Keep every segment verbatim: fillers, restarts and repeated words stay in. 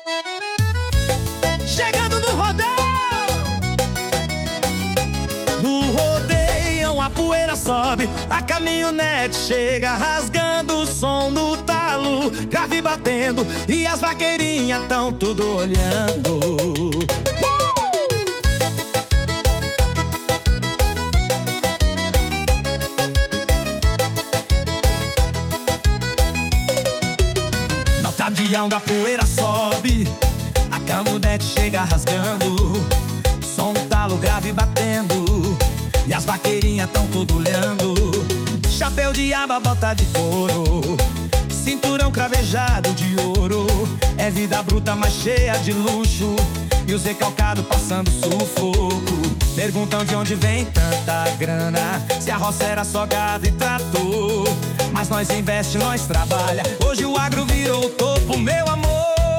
Chegando no rodeio, no rodeio a poeira sobe, a caminhonete chega rasgando o som do talo, grave batendo e as vaqueirinhas tão tudo olhando. No tabião da poeira sobe, a caminhonete chega rasgando, som do talo, grave batendo e as vaqueirinhas tão tudo olhando. Chapéu de aba, bota de couro, cinturão cravejado de ouro. É vida bruta, mas cheia de luxo, e os recalcados passando sufoco. Perguntam de onde vem tanta grana, se a roça era só gado e trator. Mas nós investe, nós trabalha, hoje o agro virou o topo, meu amor.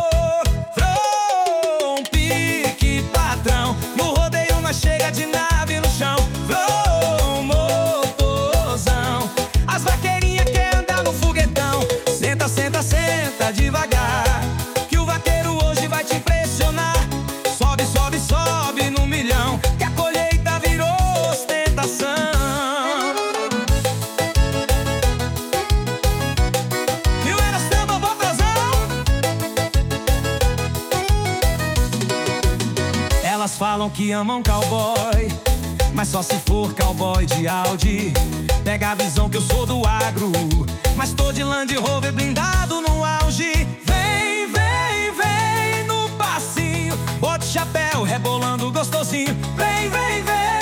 Vroom, pique, patrão, no rodeio nós chega de nave no chão. Vroom, motorzão, as vaqueirinhas querem andar no foguetão. Senta, senta, senta devagar, que o vaqueiro hoje vai te impressionar. Sobe, sobe, sobe no milhão, que a colheita virou ostentação. Viu, era samba, botazão. Elas falam que amam cowboy, mas só se for cowboy de Audi. Pega a visão que eu sou do agro, mas tô de Land Rover blindado no auge. Vem, vem, vem no passinho, bote chapéu rebolando gostosinho. Vem, vem, vem.